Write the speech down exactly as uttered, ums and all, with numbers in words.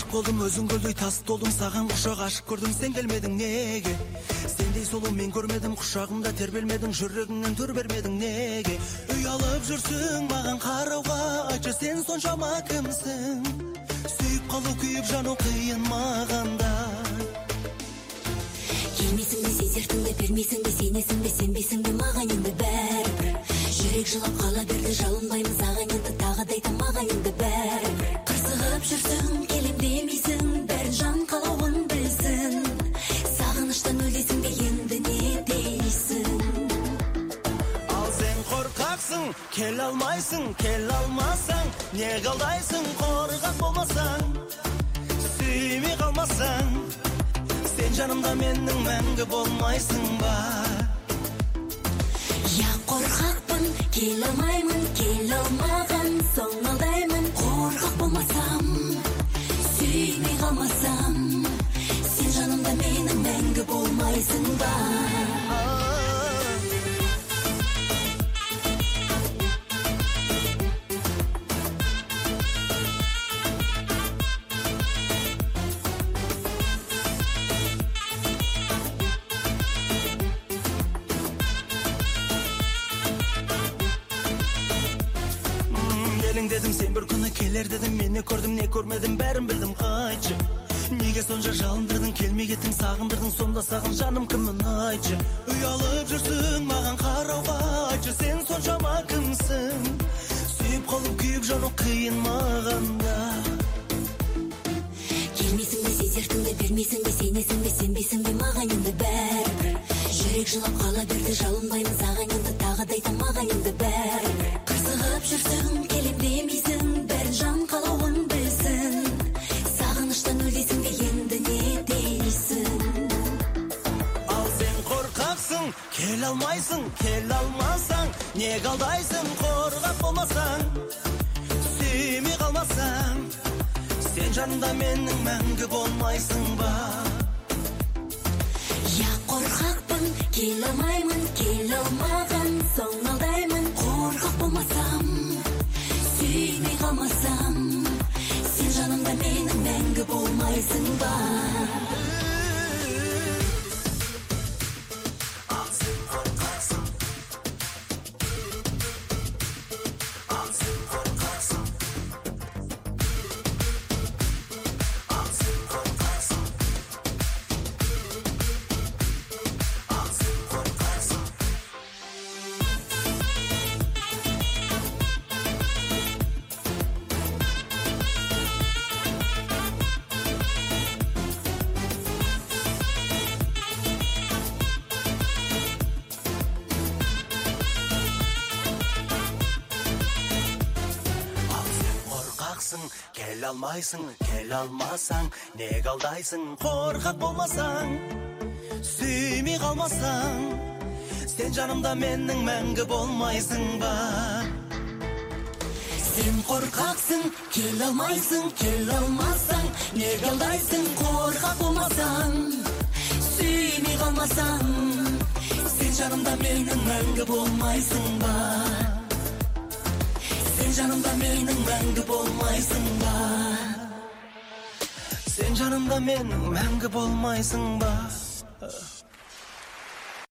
болдum өзүң көлдөй тас толдум, саган кушак ашык көрдүм, сен келмедиң неге? Сендей солу мен көрмедим, кушагымда тербелмедиң, жүрөгүңнөн төр бермедиң неге? Уялып жүрсүң маган карауга, айтчы сен сончама кимсиң? Сүйүп калуу күйүп жануу кыйын маганда. Келмейсің бе, сезерсің бе, бермейсің бе, сенесің бе, сенбейсің бе, маған енді бәрібір. Жүрек жылап қала берді, жалынбаймын саған енді, тағы да айтам маған енді бәрібір. Қырсығып жүрсің, келем демейсің, бәрін жан қалауын білсін. Сағыныштан өлесің бе, енді не дейсің? Ал сен қорқақсың, кел алмайсың, кел алмасаң, не қалдайсың, қорқақ болмасаң, сүймей қалмасаң. Сен жанымда менің мәңгі болмайсың ба? Я қорқақпын, кел алмаймын, кел алмаған соң алдаймын. Қорқақ болмасам, сүймей қалмасам, сен жанымда менің мәңгі болмайсың ба? Dedim sen bir күні келер dedim, мені көрдім, не көрмедім, бәрін білдім, қайтшы. Неге сонша жалындырдың, келмей кеттің, сағындырдың, сонда сағын жаным кіммін, айтшы. Уялып жүрсің маған қарауға, айтшы сен соншама кімсің? Сүйіп қалып күйіп жану қиын мағанда. Келмейсің бе, сезерсің бе, бермейсің бе, сенесің бе, сенбейсің бе, маған енді бәрібір. Жүрек жылап қала берді, жалынбаймын саған енді, тағы да айтам маған енді бәрібір. Қырсығып жүрсің, келем демейсің, бәрін жан қалауын білсін. Сағыныштан өлесің бе, енді не дейсің? Ал сен қорқақсың, кел алмайсың, кел алмасаң, не қалдайсың, қорқақ болмасаң, сүймей қалмасаң, сен жанымда менің мәңгі болмайсың ба? Я қорқақпын, кел алмаймын, кел алмаған соң алдаймын. Қорқақ болмасам, сүймей қалмасам, сен жанымда менің мәңгі болмайсың ба? Ал сен қорқақсың, ал сен қорқақсың, ал сен қорқақсың, ал сен қорқақсың. Кел алмайсың, кел алмасаң, не қалдайсың, қорқақ болмасаң, сүймей қалмасаң, сен жанымда менің мәңгі болмайсың ба? Сен қорқақсың, кел алмайсың, кел алмасаң, не қалдайсың, қорқақ болмасаң, сүймей қалмасаң, сен жанымда менің мәңгі болмайсың ба? Сен жанымда менің мәңгі болмайсың ба? Сен жанымда менің мәңгі болмайсың ба?